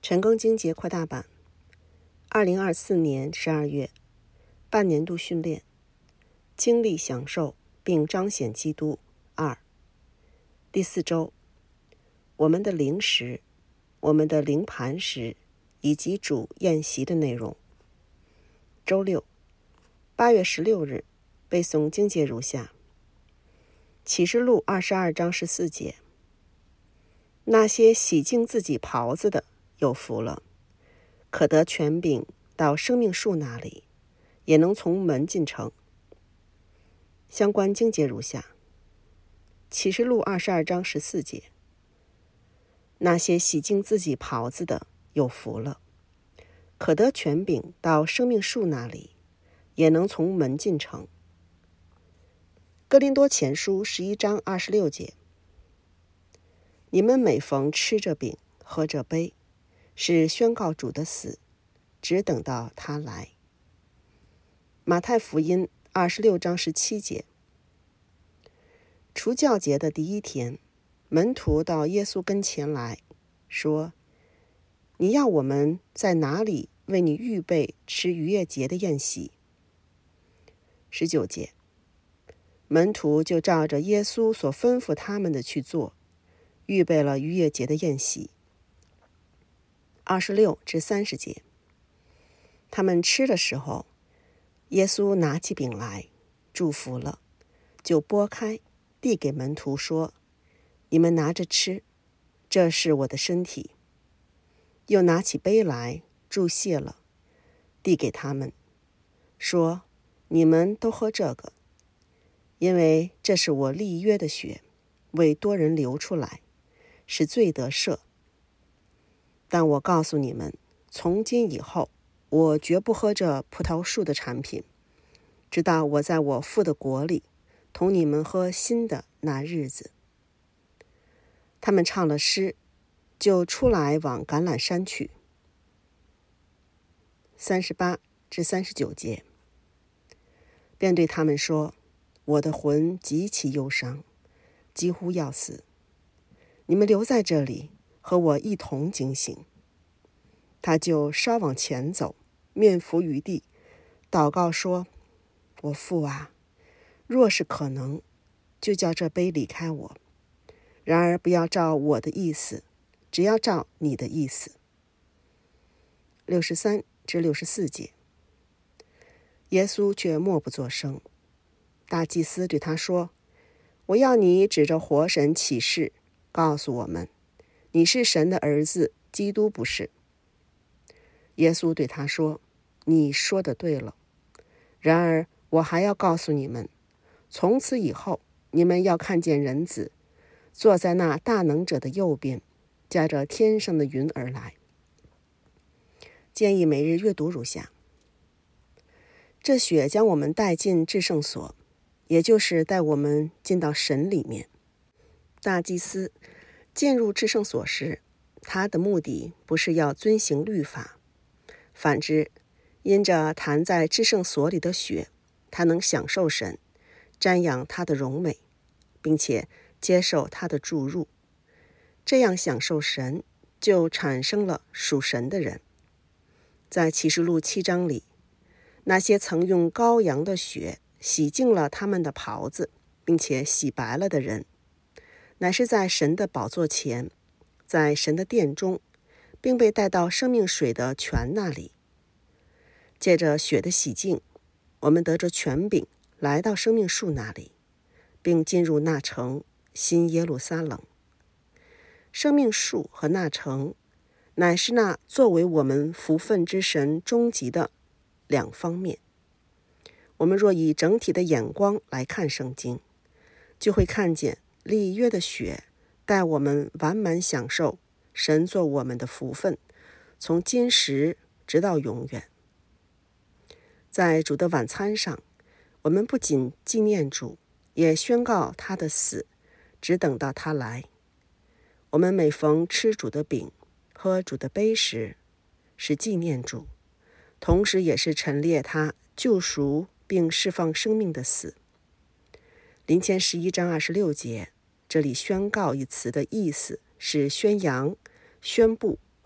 晨更经节扩大版，2024年12月，半年度训练，经历享受并彰显基督2，第4周，我们的灵食，我们的灵磐石以及主宴席的内容。周六，8月16日，背诵经节如下：启示录22章14节，那些洗净自己袍子的有福了，可得权柄到生命树那里，也能从门进城。相关经节如下：启示录22章14节，那些洗净自己袍子的有福了，可得权柄到生命树那里，也能从门进城。哥林多前书11章26节，你们每逢吃着饼喝着杯，是宣告主的死，只等到他来。马太福音26章17节，除酵节的第一天，门徒到耶稣跟前来说，你要我们在哪里为你预备吃逾越节的宴席？19节，门徒就照着耶稣所吩咐他们的去做，预备了逾越节的宴席。26至30节，他们吃的时候，耶稣拿起饼来，祝福了，就拨开，递给门徒说，你们拿着吃，这是我的身体。又拿起杯来，祝谢了，递给他们，说，你们都喝这个，因为这是我立约的血，为多人流出来，使罪得赦。但我告诉你们，从今以后，我绝不喝这葡萄树的产品，直到我在我父的国里同你们喝新的那日子。他们唱了诗，就出来往橄榄山去。38至39节，便对他们说，我的魂极其忧伤，几乎要死，你们留在这里，和我一同警醒。他就稍往前走，面伏于地，祷告说，我父啊，若是可能，就叫这杯离开我，然而不要照我的意思，只要照你的意思。63至64节，耶稣却默不作声。大祭司对他说，我要你指着活神起誓，告诉我们，你是神的儿子，基督不是。耶稣对他说，你说的对了，然而我还要告诉你们，从此以后，你们要看见人子坐在那大能者的右边，驾着天上的云而来。建议每日阅读如下：这血将我们带进至圣所，也就是带我们进到神里面。大祭司进入至圣所时，他的目的不是要遵行律法，反之，因着弹在至圣所里的血，他能享受神，瞻仰他的荣美，并且接受他的注入，这样享受神，就产生了属神的人。在启示录7章里，那些曾用羔羊的血洗净了他们的袍子，并且洗白了的人，乃是在神的宝座前，在神的殿中，并被带到生命水的泉那里。借着血的洗净，我们得着权柄，来到生命树那里，并进入那城新耶路撒冷。生命树和那城，乃是那作为我们福分之神终极的两方面。我们若以整体的眼光来看圣经，就会看见立约的血带我们完满享受神做我们的福分，从今时直到永远。在主的晚餐上，我们不仅纪念主，也宣告他的死，只等到他来。我们每逢吃主的饼，喝主的杯时，是纪念主，同时也是陈列他救赎并释放生命的死。林前11章26节，这里宣告一词的意思是宣扬、宣布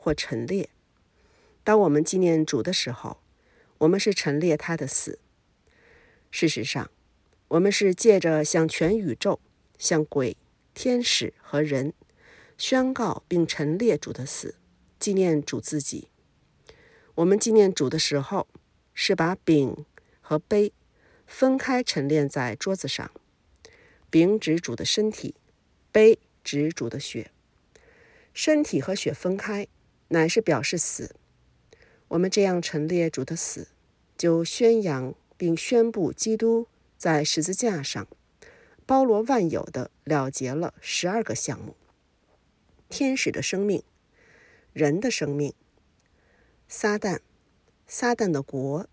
或陈列。当我们纪念主的时候，我们是陈列他的死。事实上，我们是借着向全宇宙、向鬼、天使和人宣告并陈列主的死，纪念主自己。我们纪念主的时候，是把饼和杯分开陈列在桌子上，饼指主的身体，杯指主的血。身体和血分开，乃是表示死。我们这样陈列主的死，就宣扬并宣布基督在十字架上包罗万有的了结了12个项目：天使的生命、人的生命、撒旦的国、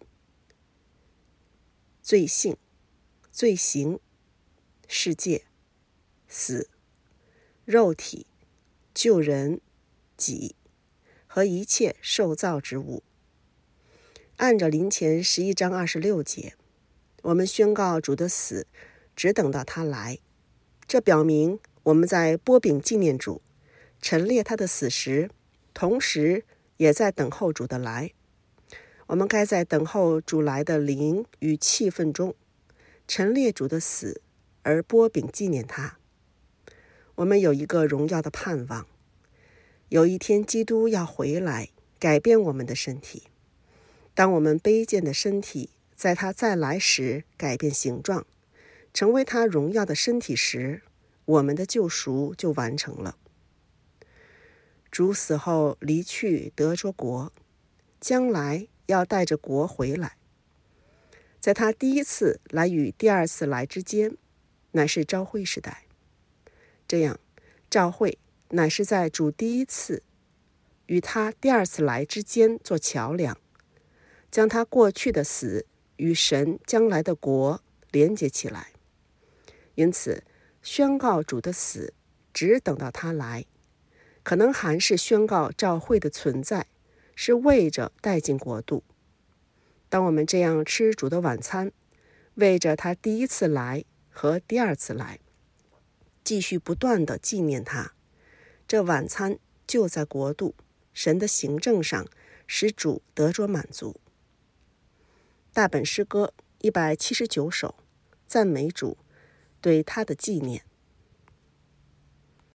罪性、罪行、世界、死、肉体、救人、己和一切受造之物。按照林前11章26节，我们宣告主的死，只等到他来。这表明我们在擘饼纪念主、陈列他的死时，同时也在等候主的来。我们该在等候主来的灵与气氛中，陈列主的死，而擘饼纪念他。我们有一个荣耀的盼望，有一天基督要回来，改变我们的身体。当我们卑贱的身体在他再来时改变形状，成为他荣耀的身体时，我们的救赎就完成了。主死后离去得着国，将来要带着国回来。在他第一次来与第二次来之间，乃是召会时代。这样，召会乃是在主第一次与他第二次来之间做桥梁，将他过去的死与神将来的国连接起来。因此，宣告主的死，只等到他来，可能还是宣告召会的存在，是为着带进国度。当我们这样吃主的晚餐，为着他第一次来和第二次来，继续不断地纪念他，这晚餐就在国度神的行政上使主得着满足。大本诗歌179首，赞美主对他的纪念。